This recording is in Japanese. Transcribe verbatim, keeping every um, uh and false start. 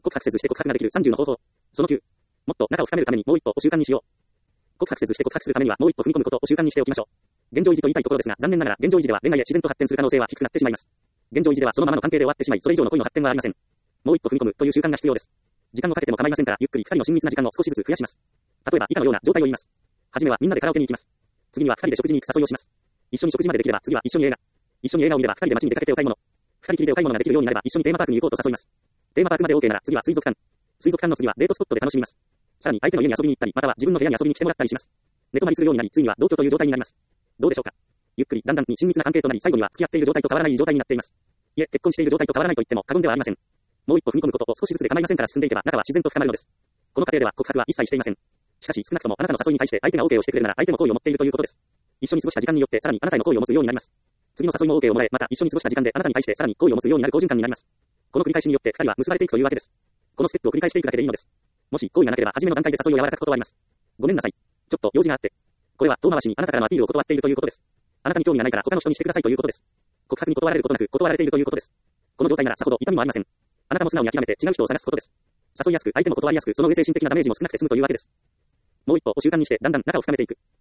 告白せずして告白ができるさんじゅうの方法。そのきゅう。もっと仲を深めるためにもう一歩を習慣にしよう。告白せずして告白するためにはもう一歩踏み込むことを習慣にしておきましょう。現状維持と言いたいところですが、残念ながら現状維持では恋愛へ自然と発展する可能性は低くなってしまいます。現状維持ではそのままの関係で終わってしまい、それ以上の恋の発展はありません。もう一歩踏み込むという習慣が必要です。時間をかけても構いませんから、ゆっくり二人の親密な時間を少しずつ増やします。例えば以下のような状態を言います。はじめはみんなでカラオケに行きます。次には二人で食事に行く誘いをします。一緒に食事までできれば次は一緒に映画。一緒に映画を見れば二人で街に出かけてお買い物。二人きりでお買い物ができるようになれば一緒にテーマパークに行こうと誘います。テーマパークまで OK なら次は水族館。水族館の次はデートスポットで楽しみます。さらに相手の家に遊びに行ったり、または自分の部屋に遊びに来てもらったりします。寝泊まりするようになり、ついには同居という状態になります。どうでしょうか。ゆっくりだんだんに親密な関係となり、最後には付き合っている状態と変わらない状態になっています。いえ、結婚している状態と変わらないと言っても過言ではありません。もう一歩踏み込むことを少しずつで構いませんから進んでいけば仲は自然と深まるのです。この過程では告白は一切していません。しかし少なくともあなたの誘いに対して相手が OK をしてくれるなら相手も好意を持っているということです。一緒に過ごした時間によってさらにあなたへの好意を持つようになります。次の誘いも OK をもらえ、また一緒に過ごした時間であなたに対してさらに好意を持つようになる好循環になります。この繰り返しによって二人は結ばれていくというわけです。このステップを繰り返していくだけでいいのです。もし好意がなければ初めの段階で誘いを柔らかく断ります。ごめんなさい。ちょっと用事があって。これは遠回しにあなたからのアピールを断っているということです。あなたに興味がないから他の人にしてくださいということです。告白に断られることなく断られているということです。この状態ならさほど痛みもありません。あなたも素直に諦めて違う人を探すことです。誘いやすく相手も断りやすく、その上精神的なダメージも少なくて済むというわけです。もう一歩を習慣にしてだんだん仲を深めていく。